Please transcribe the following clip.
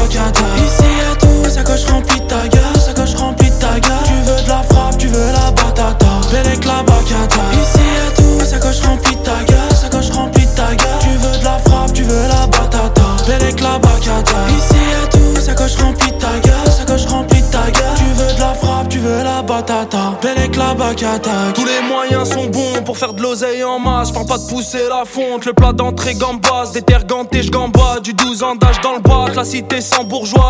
bacata. Ici y'a tout, sacoche remplie de ta gueule, sacoche remplie de ta gueule. Tu veux de la frappe, tu veux la batata. Bellec la bacata. Ici y'a tout, sacoche remplie de ta gueule, sacoche remplie de ta gueule. Tu veux de la frappe, tu veux la batata. Bellec la bacata. Ici y'a tout, sacoche remplie de ta gueule, sacoche remplie de ta gueule. Tu veux de la frappe, tu veux la batata. Bellec la bacata. Tous les moyens sont bons pour faire de l'oseille en masse. Parle pas de pousser la fonte, le plat d'entrée gambas. Déterganté, j'gambade, du 12 ans d'âge dans le bac. La cité sans bourgeois.